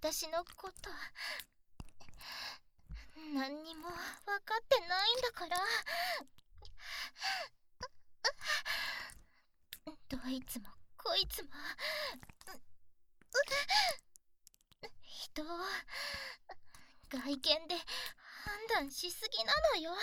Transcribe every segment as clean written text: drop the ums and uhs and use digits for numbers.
私のこと、何にも分かってないんだから。どいつもこいつも人を外見で判断しすぎなのよ。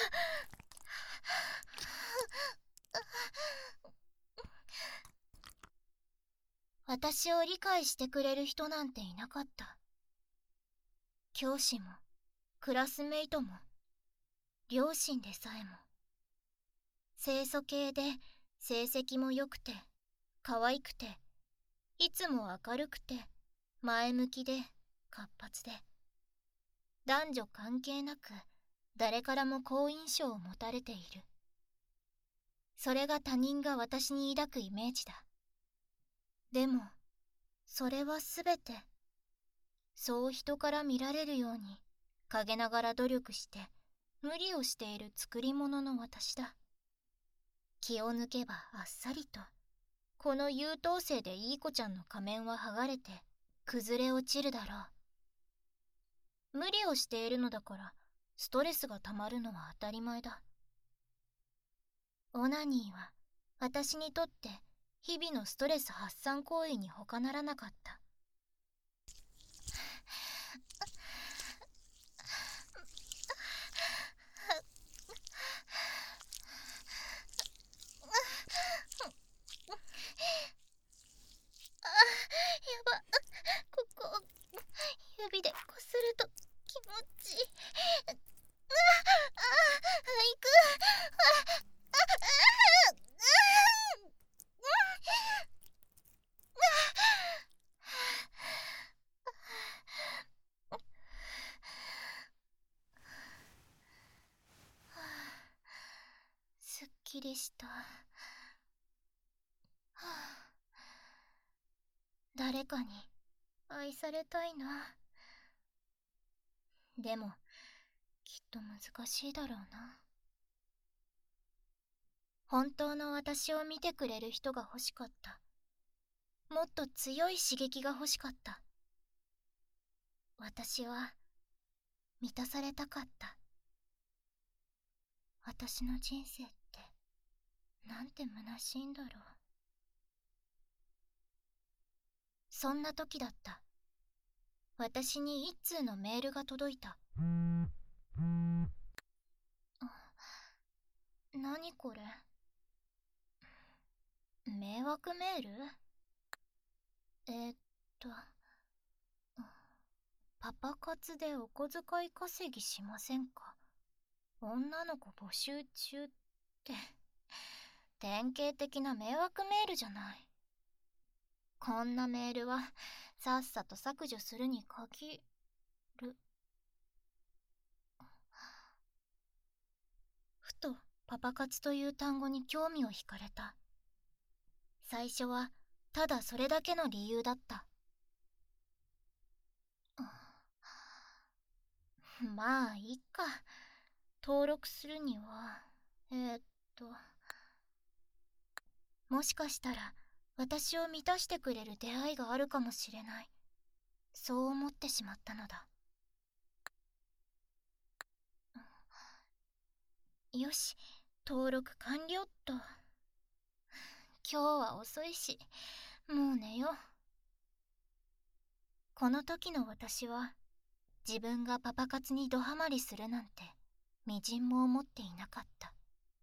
私を理解してくれる人なんていなかった。教師もクラスメイトも両親でさえも。清楚系で成績も良くて可愛くていつも明るくて前向きで活発で、男女関係なく誰からも好印象を持たれている。それが他人が私に抱くイメージだ。でもそれはすべてそう人から見られるように陰ながら努力して無理をしている作り物の私だ。気を抜けばあっさりとこの優等生でいい子ちゃんの仮面は剥がれて崩れ落ちるだろう。無理をしているのだからストレスがたまるのは当たり前だ。オナニーは私にとって日々のストレス発散行為に他ならなかった。やば、ここ指でこすると気持ちいい。いく。すっきりした。誰かに愛されたいな。でもきっと難しいだろうな。本当の私を見てくれる人が欲しかった。もっと強い刺激が欲しかった。私は満たされたかった。私の人生ってなんて虚しいんだろう。そんな時だった。私に一通のメールが届いた。何これ？迷惑メール？パパ活でお小遣い稼ぎしませんか？女の子募集中って、典型的な迷惑メールじゃない。こんなメールはさっさと削除するに限る。ふとパパ活という単語に興味を惹かれた。最初はただそれだけの理由だった。まあいいか。登録するにはもしかしたら私を満たしてくれる出会いがあるかもしれない。そう思ってしまったのだ。よし、登録完了っと。今日は遅いし、もう寝よう。この時の私は自分がパパ活にドハマりするなんてみじんも思っていなかった。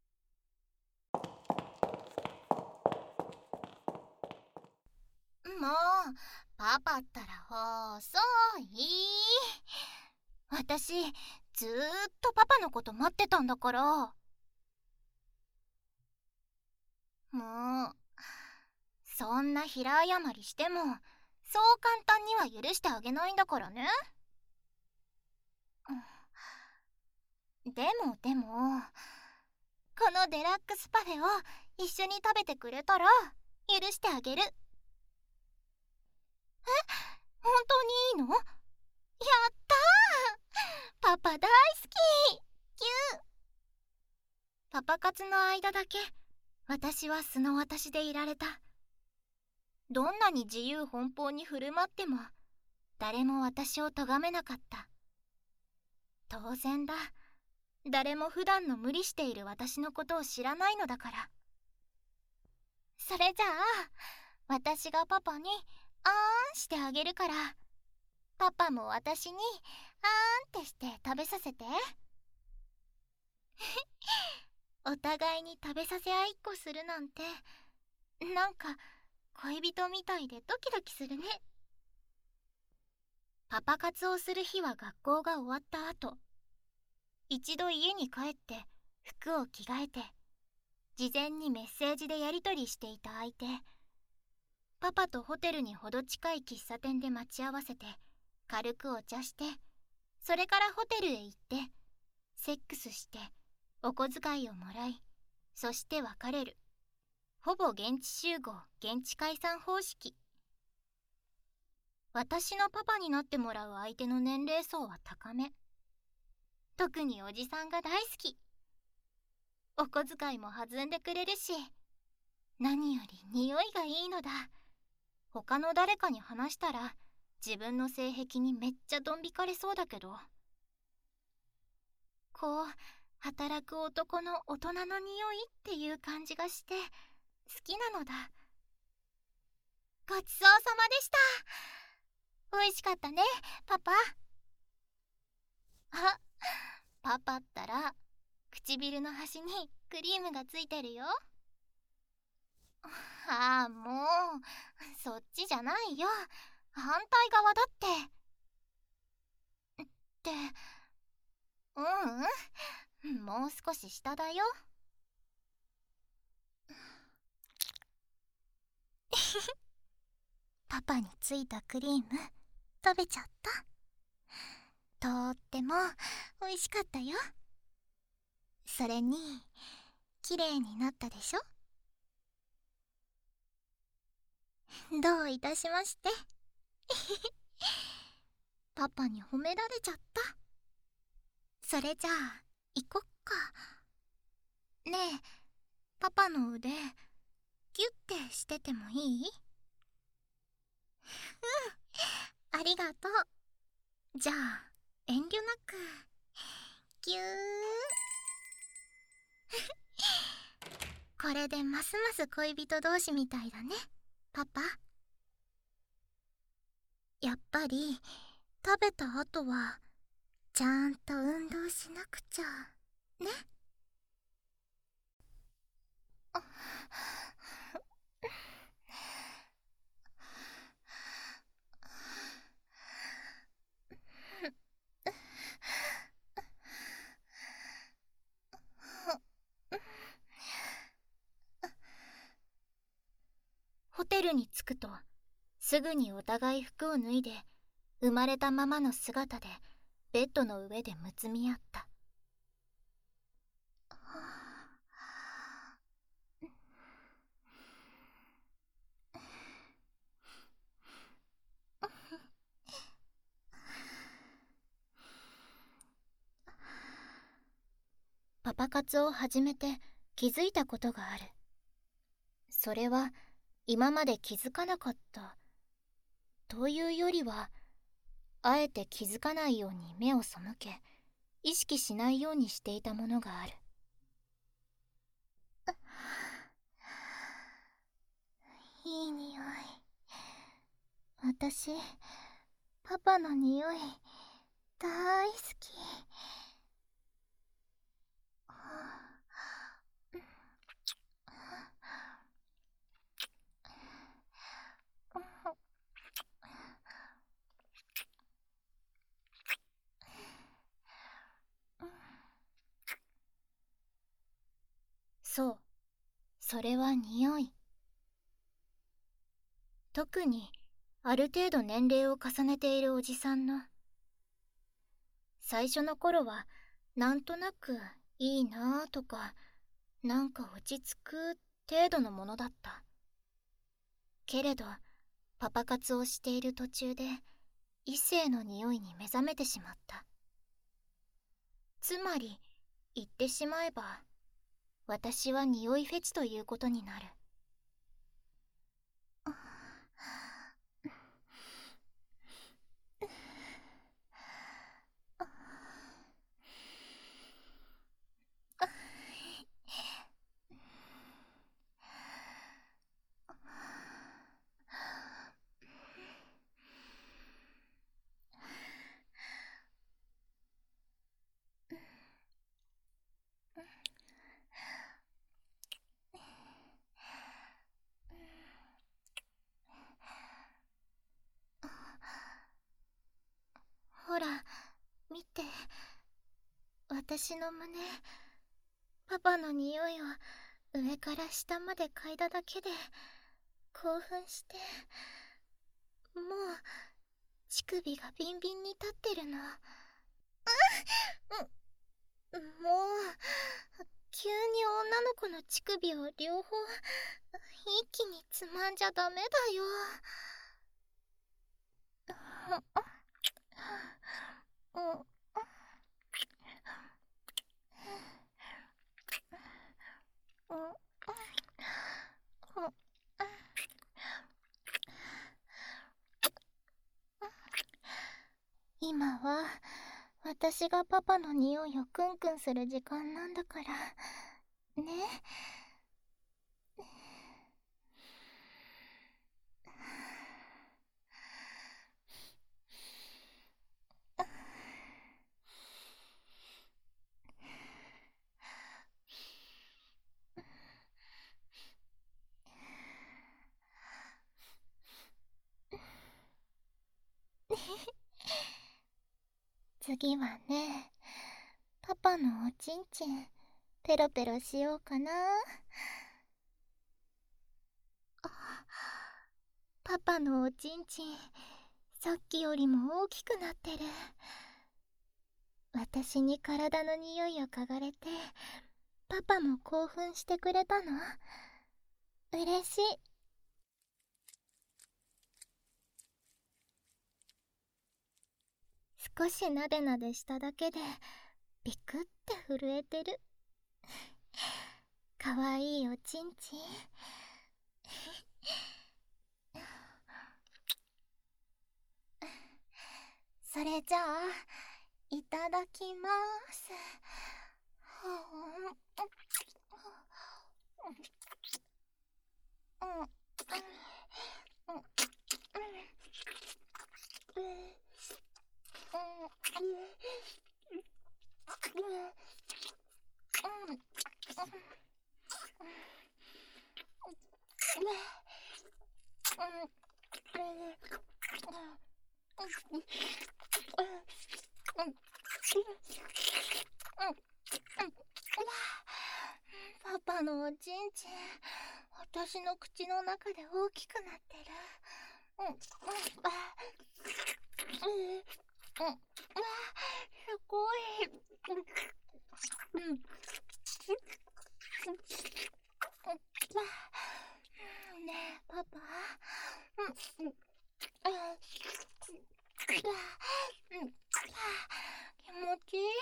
もうパパったら遅い。私ずーっとパパのこと待ってたんだから。もうそんな平謝りしてもそう簡単には許してあげないんだからね。でもこのデラックスパフェを一緒に食べてくれたら許してあげる。本当にいいの？やったー、パパ大好き。キュー。パパ活の間だけ私は素の私でいられた。どんなに自由奔放に振る舞っても誰も私を咎めなかった。当然だ。誰も普段の無理している私のことを知らないのだから。それじゃあ、私がパパにあーんしてあげるから、パパも私にあーんってして食べさせて。お互いに食べさせ合いっこするなんて、なんか恋人みたいでドキドキするね。パパ活をする日は学校が終わった後、一度家に帰って服を着替えて、事前にメッセージでやり取りしていた相手、パパとホテルにほど近い喫茶店で待ち合わせて軽くお茶して、それからホテルへ行ってセックスしてお小遣いをもらい、そして別れる。ほぼ現地集合現地解散方式。私のパパになってもらう相手の年齢層は高め。特におじさんが大好き。お小遣いも弾んでくれるし、何より匂いがいいのだ。他の誰かに話したら自分の性癖にめっちゃドン引かれそうだけど、こう働く男の大人の匂いっていう感じがして好きなのだ。ごちそうさまでした。美味しかったね、パパ。あ、パパったら唇の端にクリームがついてるよ。ああ、もうそっちじゃないよ。反対側だって。ううん、もう少し下だよ。パパについたクリーム食べちゃった。とっても美味しかったよ。それに綺麗になったでしょ。どういたしまして。パパに褒められちゃった。それじゃあ行こっか。ねえ、パパの腕ギュッてしててもいい？うん、ありがとう。じゃあ遠慮なくギュー。これでますます恋人同士みたいだね、パパ。やっぱり食べた後はちゃんと運動しなくちゃね。ホテルに着くとすぐにお互い服を脱いで生まれたままの姿でベッドの上でむつみ合った。パパ活を始めて気づいたことがある。それは今まで気づかなかったというよりは、あえて気づかないように目を背け意識しないようにしていたものがある。いい匂い。私パパの匂い大好き。そう、それは匂い。特にある程度年齢を重ねているおじさんの。最初の頃はなんとなくいいなぁとか、なんか落ち着く程度のものだった。けれどパパ活をしている途中で異性の匂いに目覚めてしまった。つまり言ってしまえば私は匂いフェチということになる。 私の胸、パパの匂いを上から下まで嗅いだだけで興奮して、もう乳首がビンビンに立ってるの。もう急に女の子の乳首を両方一気につまんじゃダメだよ。今は私がパパの匂いをクンクンする時間なんだからね。次はね、パパのおちんちんペロペロしようかな。パパのおちんちんさっきよりも大きくなってる。私に体の匂いを嗅がれてパパも興奮してくれたの。嬉しい。少しなでなでしただけでビクって震えてる。かわいいおちんちん。それじゃあいただきます。パパのおちんちん、私の口の中で大きくなってる。すごい。ねえパパ、気持ちいい。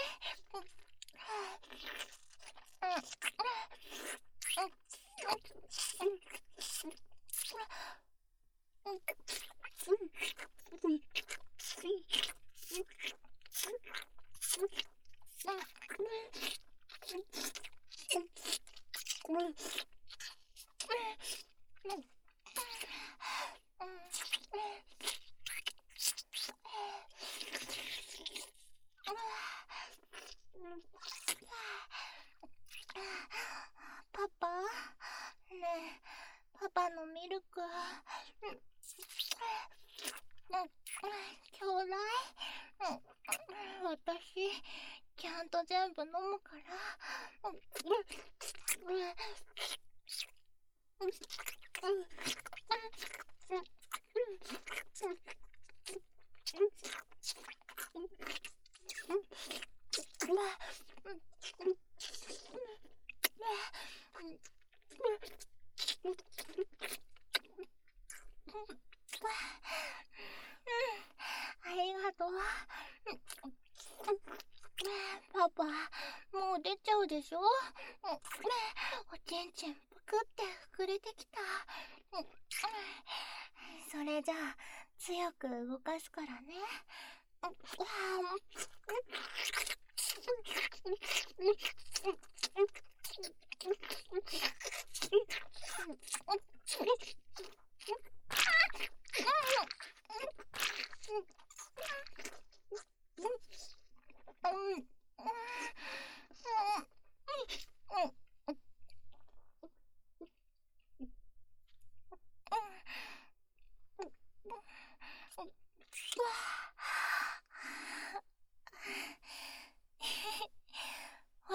パパ、ねえ、パパのミルク、ちょうだい。私、ちゃんと全部飲むから。ありがとう。パパ、もう出ちゃうでしょ。おちんちんぷくって膨れてきた。それじゃあ強く動かすからね。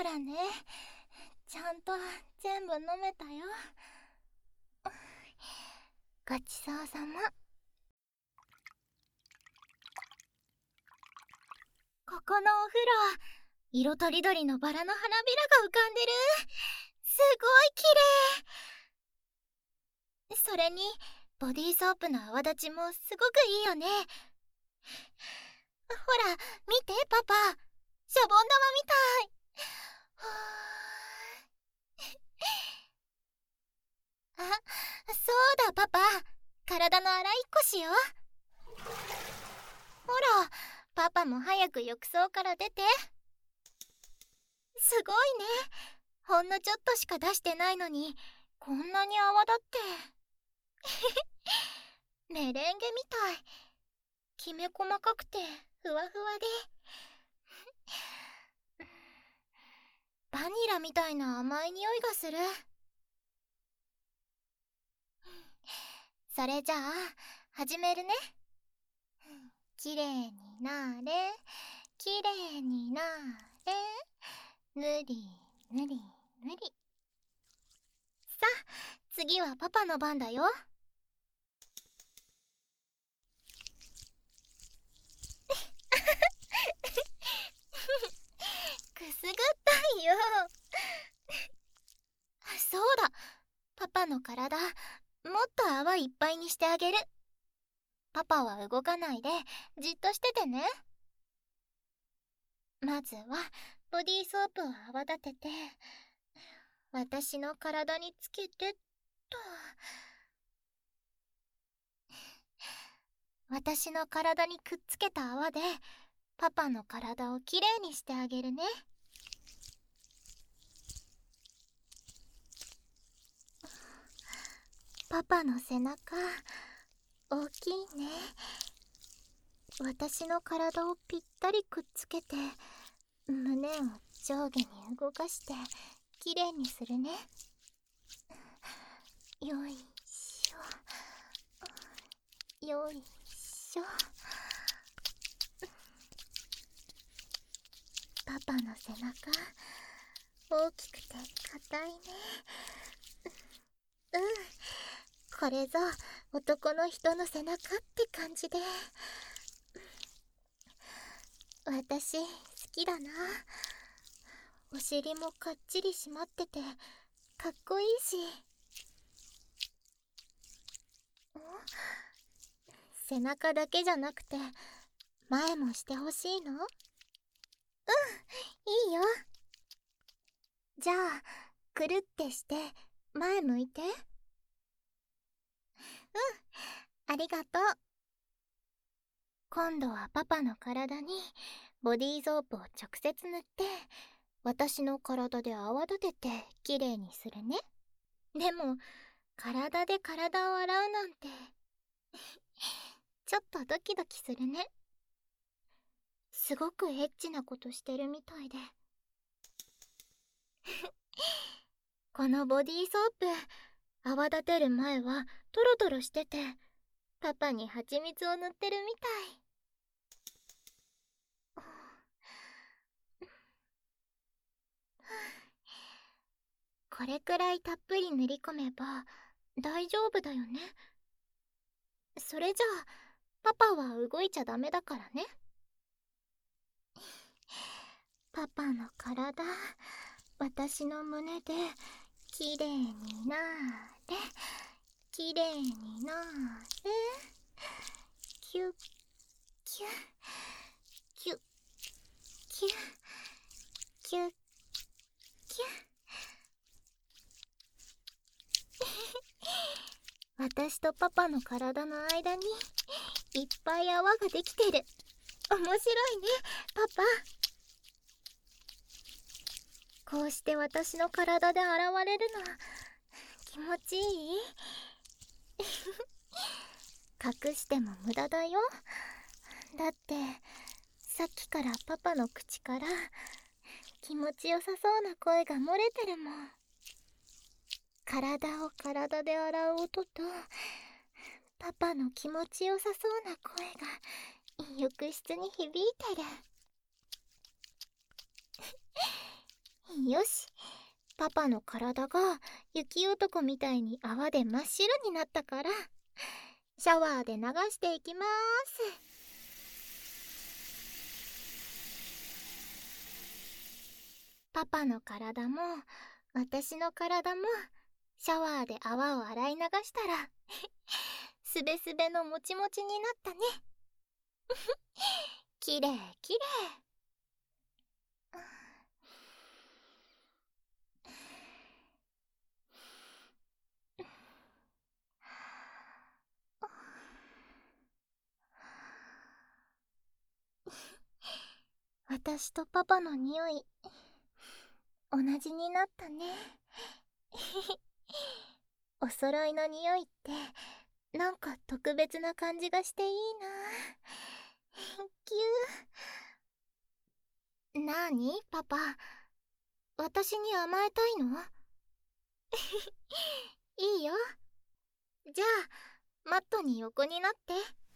らね、ちゃんと全部飲めたよ。ごちそうさま。ここのお風呂、色とりどりのバラの花びらが浮かんでる。すごい綺麗。それにボディーソープの泡立ちもすごくいいよね。ほら見てパパ、シャボン玉みたい。あ、そうだパパ、体の洗いっこしよう。ほら、パパも早く浴槽から出て。すごいね、ほんのちょっとしか出してないのにこんなに泡立って。メレンゲみたい。きめ細かくてふわふわでバニラみたいな甘い匂いがする。それじゃあ始めるね。きれいになれ、きれいになれ、ぬりぬりぬり。さあ次はパパの番だよ。くすぐったいよ。そうだ、パパの体もっと泡いっぱいにしてあげる。パパは動かないでじっとしててね。まずはボディーソープを泡立てて私の体につけてっと。私の体にくっつけた泡でパパの体をきれいにしてあげるね。パパの背中大きいね。私の体をぴったりくっつけて胸を上下に動かしてきれいにするね。よいしょよいしょ。パパの背中大きくて硬いね。これぞ男の人の背中って感じで私好きだな。お尻もかっちり締まっててかっこいいし。背中だけじゃなくて前もしてほしいの？いいよ。じゃあくるってして前向いて。ありがとう。今度はパパの体にボディーソープを直接塗って私の体で泡立ててきれいにするね。でも体で体を洗うなんてちょっとドキドキするね。すごくエッチなことしてるみたいでこのボディーソープ泡立てる前はトロトロしててパパに蜂蜜を塗ってるみたい。これくらいたっぷり塗り込めば大丈夫だよね。それじゃあパパは動いちゃダメだからね。パパの体私の胸できれいになーれ、きれいになーれ。キュッキュッキュッキュッキュッキュッ私とパパの体の間にいっぱい泡ができてる。面白いねパパ。こうして私の体で現れるの気持ちいい？隠しても無駄だよ。だってさっきからパパの口から気持ちよさそうな声が漏れてるもん。体を体で洗う音とパパの気持ちよさそうな声が浴室に響いてる。 よし、パパの体が雪男みたいに泡で真っ白になったから、シャワーで流していきまーす。パパの体も私の体もシャワーで泡を洗い流したらすべすべのもちもちになったね。きれいきれい。私とパパの匂い同じになったね。お揃いの匂いってなんか特別な感じがしていいな。ぎゅー。なーにパパ、私に甘えたいの？いいよ。じゃあマットに横になって。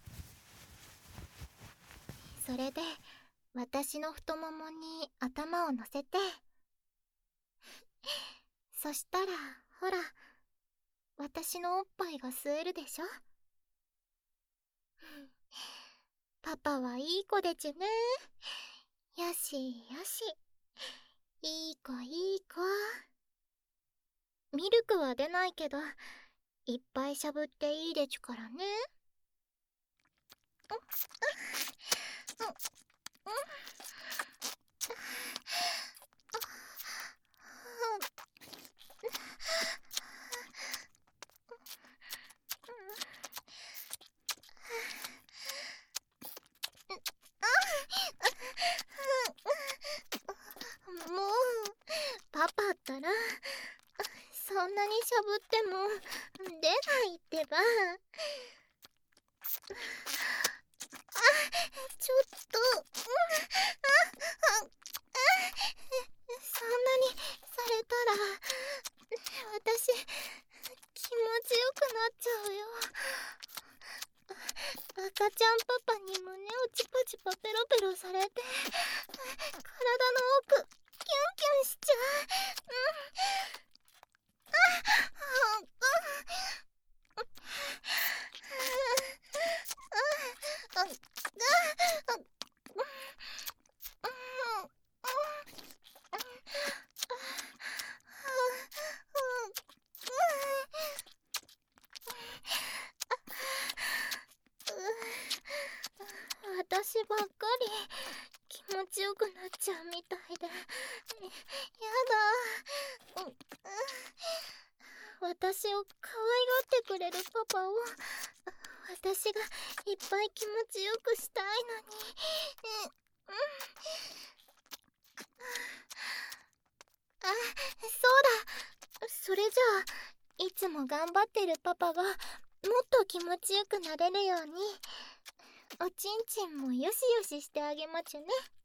それで私の太ももに頭を乗せて。そしたらほら、私のおっぱいが吸えるでしょ。パパはいい子でちゅね。よしよし、いい子いい子。ミルクは出ないけどいっぱいしゃぶっていいでちゅからね。もうパパったらそんなにしゃぶっても出ないってば。ちょっと、そんなにされたら私気持ちよくなっちゃうよ。赤ちゃんパパに胸をチパチパペロペロされて体の奥キュンキュンしちゃう。私ばっかり気持ちよくなっちゃうみたいでやだ。私を可愛がってくれるパパを私がいっぱい気持ちよくしたいのに。あ、そうだ。それじゃあいつも頑張ってるパパがもっと気持ちよくなれるようにおちんちんもよしよししてあげまちゅね。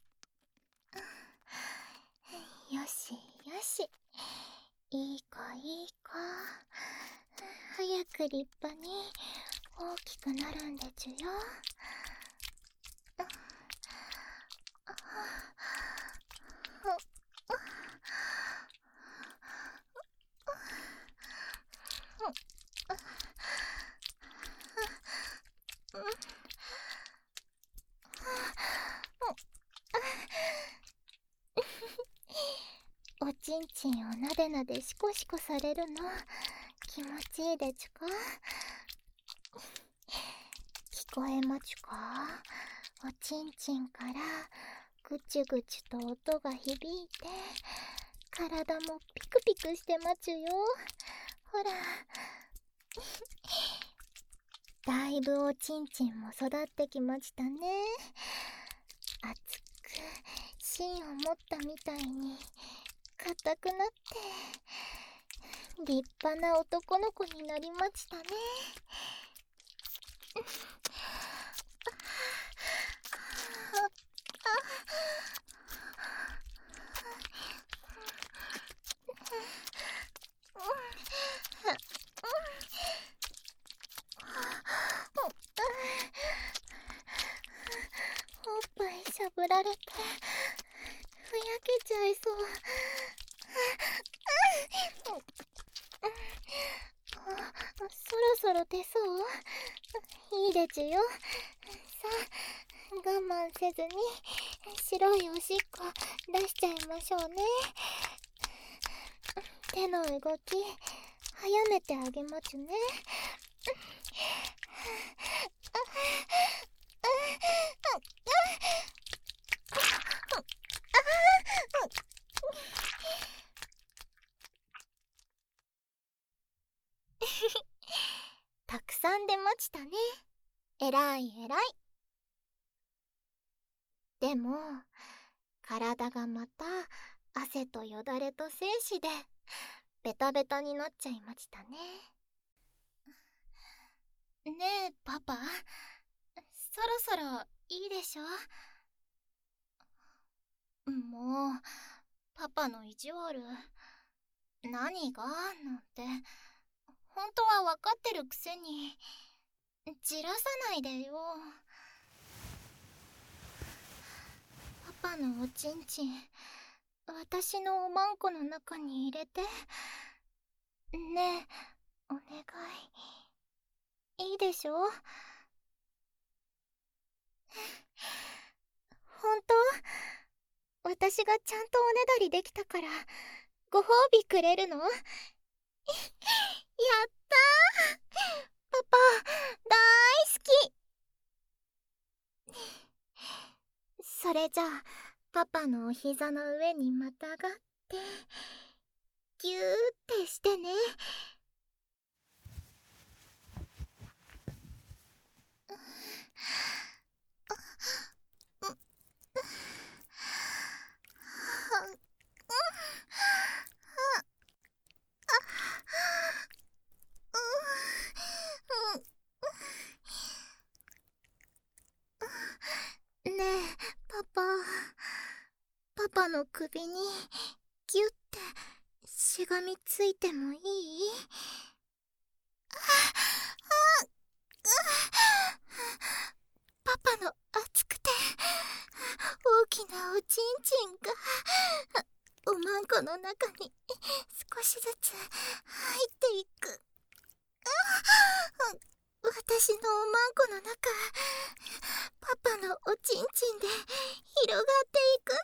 よしよし、いい子いい子。早く立派に大きくなるんでちゅよ。おちんちんをなでなでシコシコされるの気持ちいいでちゅか？聞こえまちゅか？おちんちんからぐちゅぐちゅと音が響いて体もピクピクしてまちゅよ。ほらだいぶおちんちんも育ってきましたね。熱く芯を持ったみたいに硬くなって立派な男の子になりましたね。おっぱいしゃぶられてふやけちゃいそう。 持てそう？いいでちゅよ。さあ、我慢せずに白いおしっこ出しちゃいましょうね。手の動き早めてあげまちゅね。たくさん出ましたね。えらいえらい。でも体がまた汗とよだれと精子でベタベタになっちゃいましたね。ねえパパ、そろそろいいでしょ。もうパパの意地悪何がなんて本当は分かってるくせにじらさないでよ。パパのおちんちん私のおまんこの中に入れて。ねえお願い、いいでしょ。本当？私がちゃんとおねだりできたからご褒美くれるの？やったー、パパ大好き。それじゃあパパのお膝の上にまたがってギューってしてね。ねえパパの首にギュッてしがみついてもいい？パパの熱くて大きなおちんちんがおまんこの中に少しずつ入っていく。私のおまんこの中、パパのおちんちんで広がっていくの。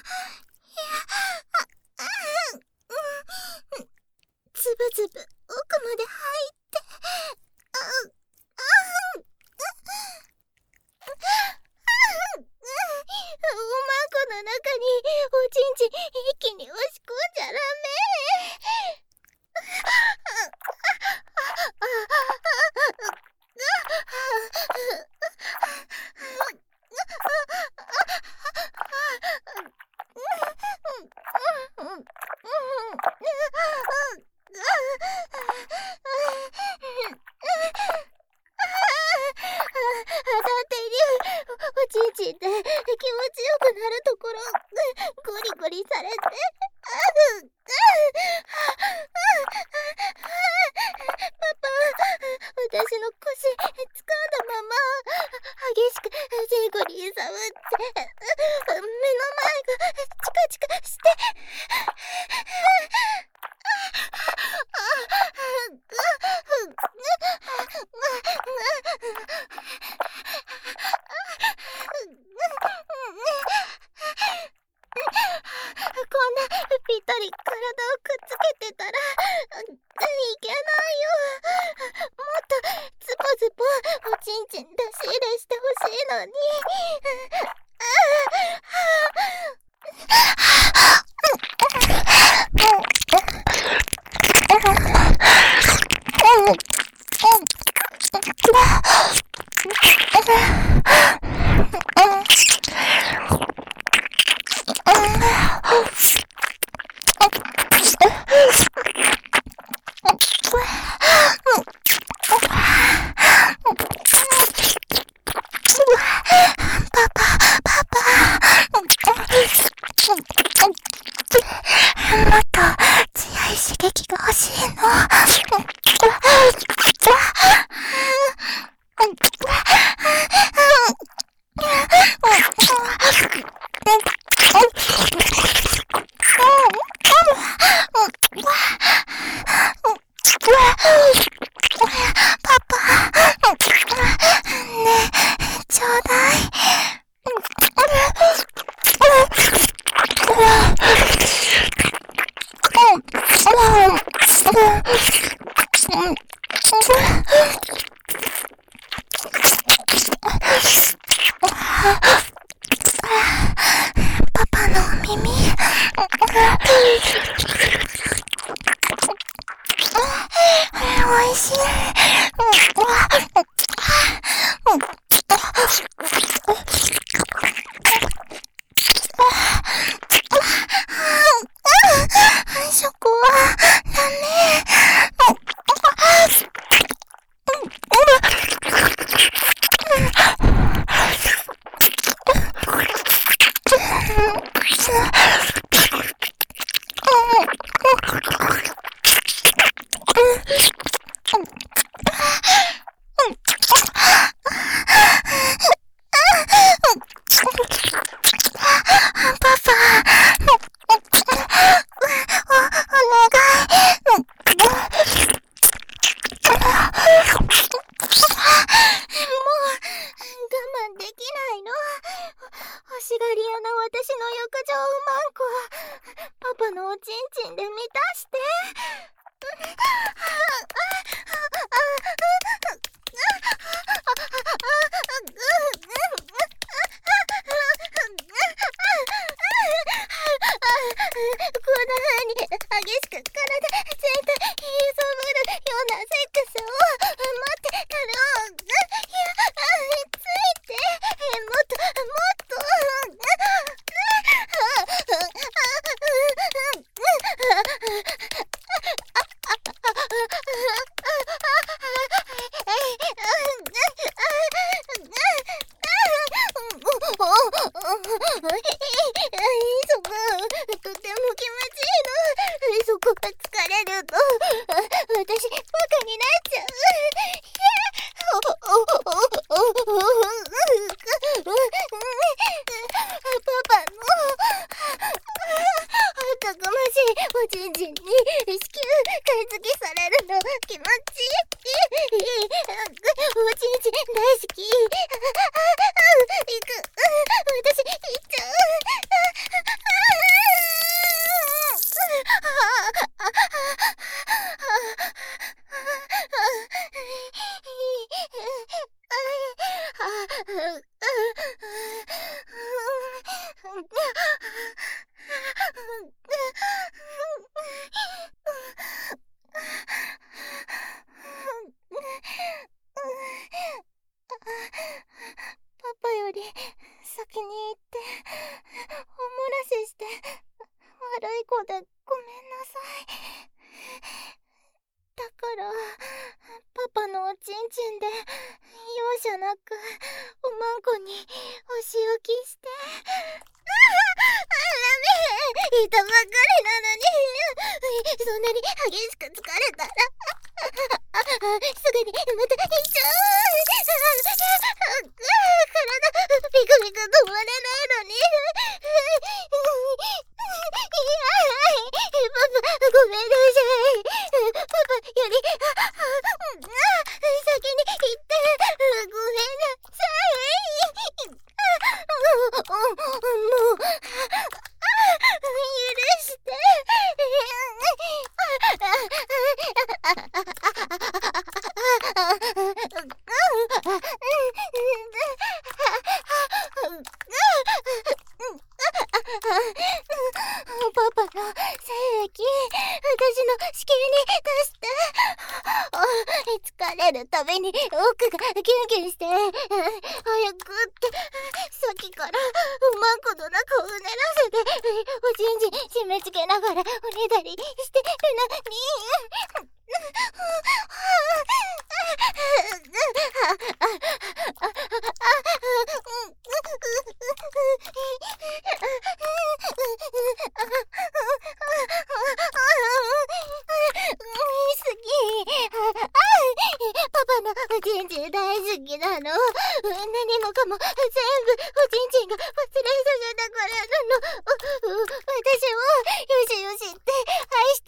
つぶつぶ奥まで入って、おまんこの中におちんちん一気に押し込んじゃダメ。おちんちんで気持ちよくなるところゴリゴリされて、パパ、私の腰掴んだまま激しくジェゴリー触って目の前がチカチカしてこんなぴったり体をくっつけてたらいけないよ。もっとズボズボおちんちん出し入れしてほしいのに。もっと強い刺激が欲しいの。パパおいしい。そこはダメ。欲しがり屋な私の浴場マンコ、パパのおちんちんで満たして。こんな風に激しく体全体揺さぶるようなセックスを待ってたろう。ついてもっともっと。そこ、とても気持ちいいの。そこが疲れると、私、バカになっちゃう。パパの、たくましいおちんちんに子宮買い付けされるの気持ちいい。おちんちん大好き。行く。私行っちゃう。パパより先に行っておもらしして悪い子でごめんなさい。だからパパのおちんちんで容赦なくおまんこにお仕置きして。ダメ、いたばっかりなのに。そんなに激しく疲れたらすぐにまた行っちゃう。体ピクピク止まらないのに。パパごめんなさい。パパより先に行ってごめんなさい。もう許して。パパの精液、私の子宮に出して。疲れるたびに奥がキュンキュンして、早くってさっきからおまんこの中をうねらせておちんちん締め付けながらおねだりしてるのに。パパのおちんちん大好きなの。何もかも全部おちんちんが忘れさせたからなの。私をよしよしって愛して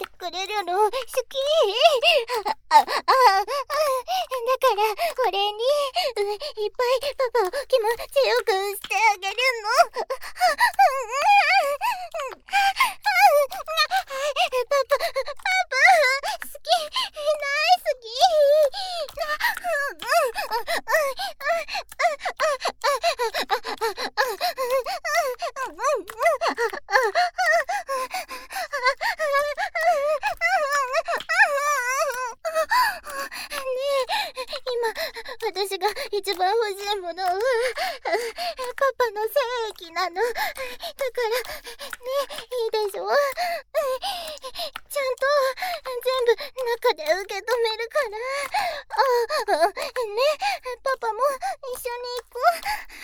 番欲しいものはパパの精液なの。だからね、いいでしょ。ちゃんと全部中で受け止めるから。ね、パパも一緒に行こう。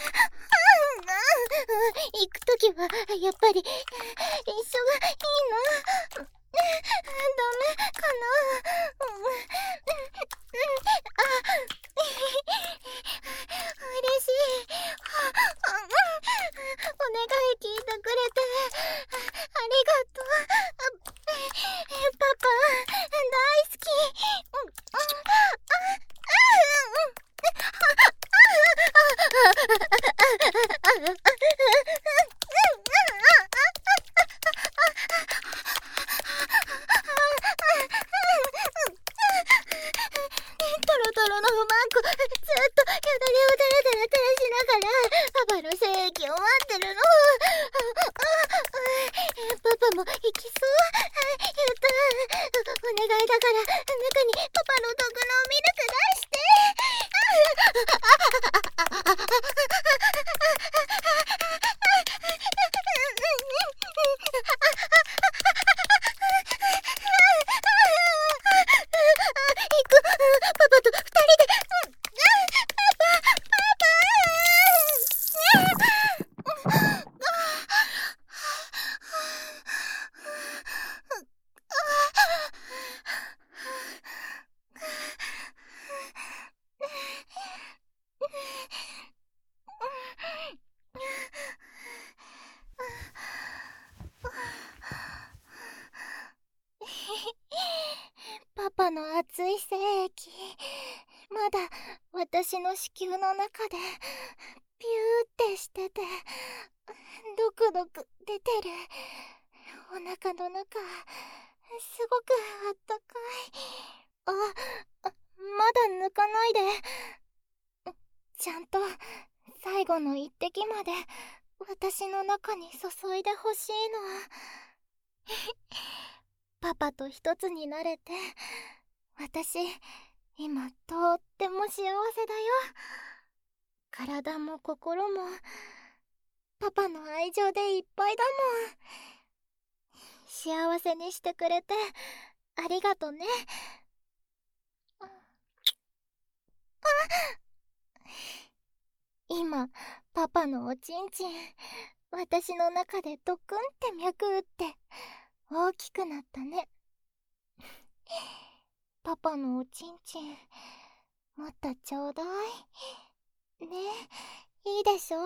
行くときはやっぱり一緒がいいな。ダメかな。嬉しい。お願い聞いてくれてありがとう。パパ大好き。トロトロの不満子ずっとよだれをだらだら垂らしながらパパの精液を待ってるの。パパも行きそう。やった。お願いだから中にパパの毒のミルク出して。行く。パパと二人で。パパの熱い精液まだ私の子宮の中でピューってしててドクドク出てる。お腹の中すごくあったかい。まだ抜かないで。ちゃんと最後の一滴まで私の中に注いでほしいの。パパと一つになれて私今とっても幸せだよ。体も心もパパの愛情でいっぱいだもん。幸せにしてくれてありがとね。今パパのおちんちん私の中でドクンって脈打って大きくなったね。パパのおちんちんもっとちょうだいね。いいでしょ。